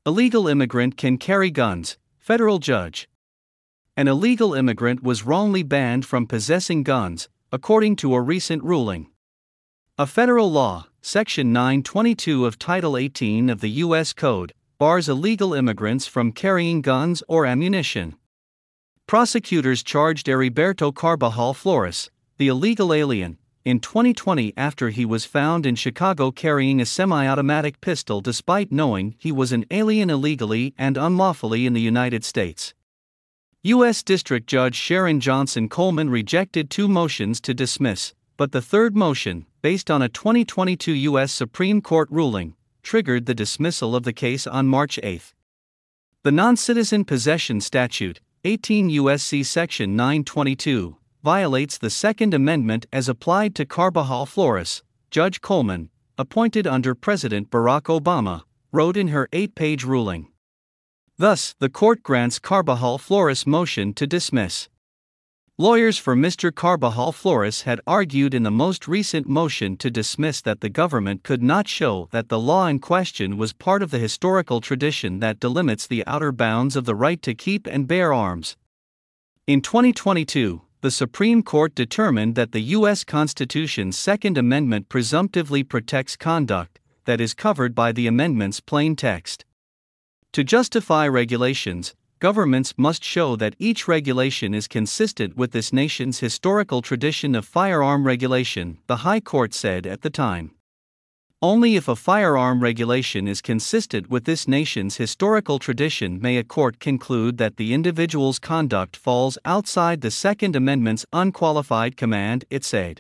Illegal immigrant can carry guns, federal judge. An illegal immigrant was wrongly banned from possessing guns, according to a recent ruling. A federal law, Section 922 of Title 18 of the U.S. Code, bars illegal immigrants from carrying guns or ammunition. Prosecutors charged Heriberto Carbajal Flores, the illegal alien, in 2020 after he was found in Chicago carrying a semi-automatic pistol despite knowing he was an alien illegally and unlawfully in the United States. U.S. District Judge Sharon Johnson Coleman rejected 2 motions to dismiss, but the third motion, based on a 2022 U.S. Supreme Court ruling, triggered the dismissal of the case on March 8. The non-citizen possession statute, 18 U.S.C. Section 922, violates the Second Amendment as applied to Carbajal Flores, Judge Coleman, appointed under President Barack Obama, wrote in her 8-page ruling. Thus, the court grants Carbajal Flores' motion to dismiss. Lawyers for Mr. Carbajal Flores had argued in the most recent motion to dismiss that the government could not show that the law in question was part of the historical tradition that delimits the outer bounds of the right to keep and bear arms. In 2022, the Supreme Court determined that the U.S. Constitution's Second Amendment presumptively protects conduct that is covered by the amendment's plain text. To justify regulations, governments must show that each regulation is consistent with this nation's historical tradition of firearm regulation, the High Court said at the time. Only if a firearm regulation is consistent with this nation's historical tradition may a court conclude that the individual's conduct falls outside the Second Amendment's unqualified command, it said.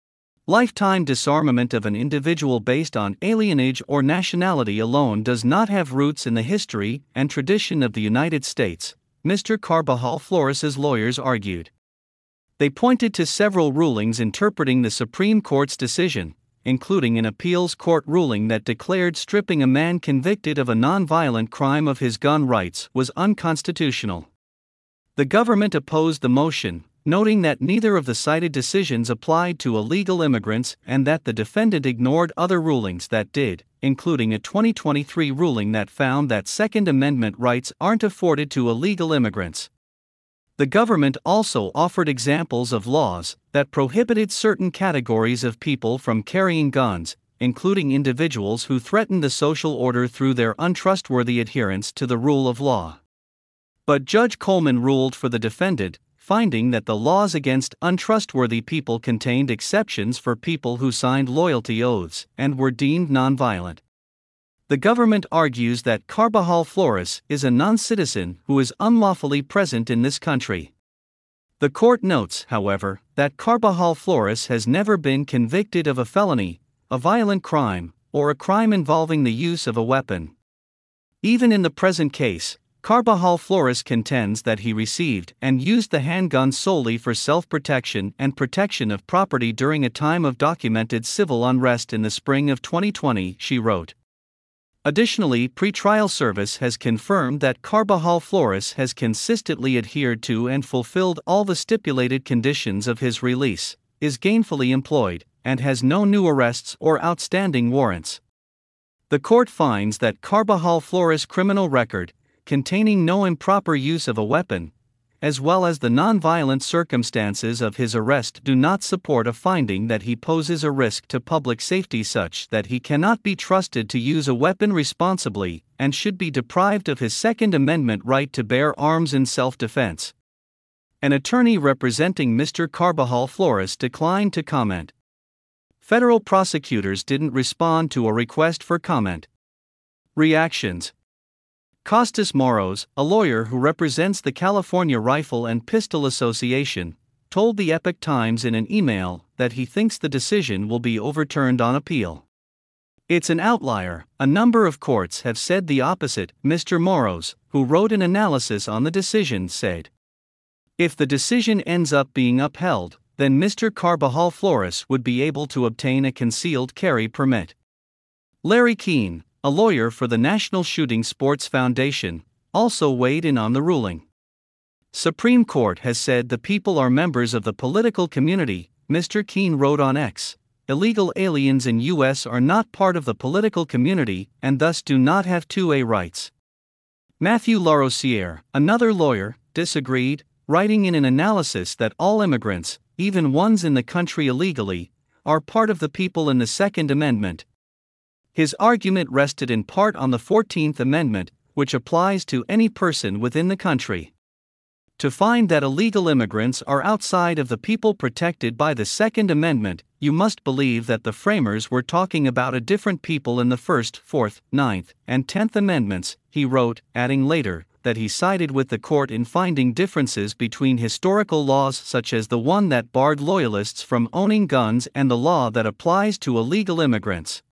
Lifetime disarmament of an individual based on alienage or nationality alone does not have roots in the history and tradition of the United States, Mr. Carbajal Flores' lawyers argued. They pointed to several rulings interpreting the Supreme Court's decision, including an appeals court ruling that declared stripping a man convicted of a nonviolent crime of his gun rights was unconstitutional. The government opposed the motion, noting that neither of the cited decisions applied to illegal immigrants and that the defendant ignored other rulings that did, including a 2023 ruling that found that Second Amendment rights aren't afforded to illegal immigrants. The government also offered examples of laws that prohibited certain categories of people from carrying guns, including individuals who threaten the social order through their untrustworthy adherence to the rule of law. But Judge Coleman ruled for the defendant, finding that the laws against untrustworthy people contained exceptions for people who signed loyalty oaths and were deemed nonviolent. The government argues that Carbajal Flores is a non-citizen who is unlawfully present in this country. The court notes, however, that Carbajal Flores has never been convicted of a felony, a violent crime, or a crime involving the use of a weapon. Even in the present case, Carbajal Flores contends that he received and used the handgun solely for self-protection and protection of property during a time of documented civil unrest in the spring of 2020, she wrote. Additionally, pretrial service has confirmed that Carbajal Flores has consistently adhered to and fulfilled all the stipulated conditions of his release, is gainfully employed, and has no new arrests or outstanding warrants. The court finds that Carbajal Flores' criminal record, containing no improper use of a weapon, as well as the nonviolent circumstances of his arrest do not support a finding that he poses a risk to public safety such that he cannot be trusted to use a weapon responsibly and should be deprived of his Second Amendment right to bear arms in self-defense. An attorney representing Mr. Carbajal Flores declined to comment. Federal prosecutors didn't respond to a request for comment. Reactions. Costas Moros, a lawyer who represents the California Rifle and Pistol Association, told the Epoch Times in an email that he thinks the decision will be overturned on appeal. It's an outlier, a number of courts have said the opposite, Mr. Moros, who wrote an analysis on the decision, said. If the decision ends up being upheld, then Mr. Carbajal Flores would be able to obtain a concealed carry permit. Larry Keane, a lawyer for the National Shooting Sports Foundation, also weighed in on the ruling. Supreme Court has said the people are members of the political community, Mr. Keane wrote on X. Illegal aliens in U.S. are not part of the political community and thus do not have 2A rights. Matthew Larosière, another lawyer, disagreed, writing in an analysis that all immigrants, even ones in the country illegally, are part of the people in the Second Amendment. His argument rested in part on the 14th Amendment, which applies to any person within the country. To find that illegal immigrants are outside of the people protected by the Second Amendment, you must believe that the framers were talking about a different people in the First, Fourth, Ninth, and 10th Amendments, he wrote, adding later that he sided with the court in finding differences between historical laws such as the one that barred loyalists from owning guns and the law that applies to illegal immigrants.